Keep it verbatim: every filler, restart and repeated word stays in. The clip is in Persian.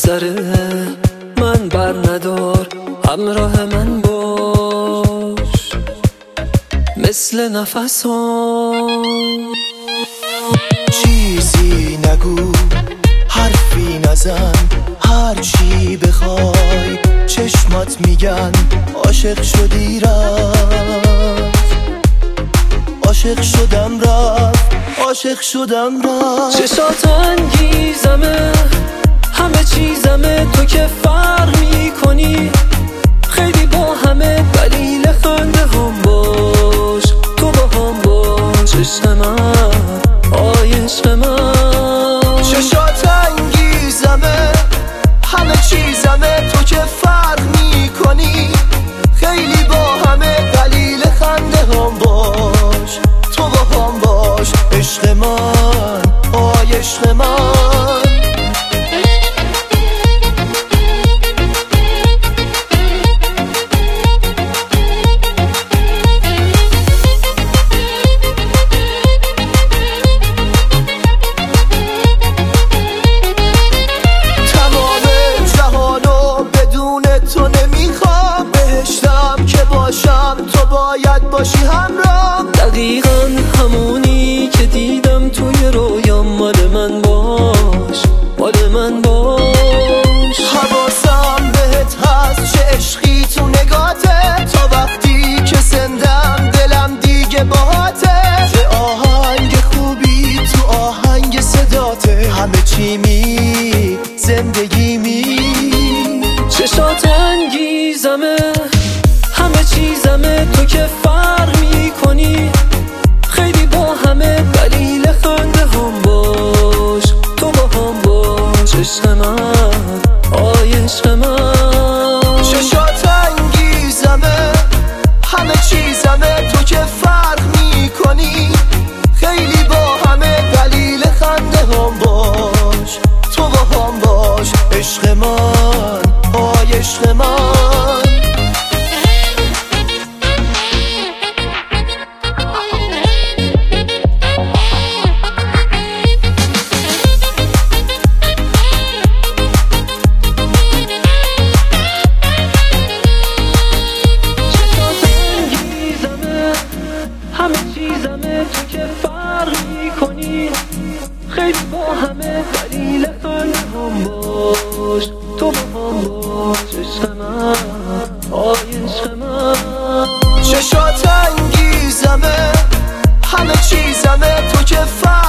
سر من بر ندار، همراه من باش مثل نفسام. چیزی نگو، حرفی نزن، هر چی بخوای چشمات میگن عاشق شدی رفت، عاشق شدم رفت، عاشق شدم رفت. چشات انگیزمه، همه چیزمه، تو که فرق میکنی خیلی با همه، دلیل خنده هم باش، تو با هم باش عشق من، آی عشق من. چشات انگیزمه، همه چیزمه، تو که فرق میکنی خیلی با همه، دلیل خنده هم باش، تو با هم باش عشق من، آی عشق من. تو باید باشی همراه، دقیقاً همونی که دیدم توی رویام، مال من باش، مال من باش. حواسم بهت هست، چه عشقی تو نگاته، تا وقتی که زندم دلم دیگه باهاته، چه آهنگ خوبی تو آهنگ صداته، همه چی می زندگی می. چشات انگیزمه، همه چیزمه، تو که فرق میکنی خیلی با همه، دلیل خنده هم باش، تو با هم باش عشق من، آی عشق من. چشات انگیزمه، همه چیزمه، تو که فرق میکنی خیلی با همه، دلیل خنده هم باش، تو با هم باش عشق من، آی عشق من. همه چیزمه، تو که فرق میکنی خیلی با همه، دلیل خنده هم باش، تو با هم باش عشق من، آی عشق من. چشات انگیزمه، همه چیزمه، تو که فرق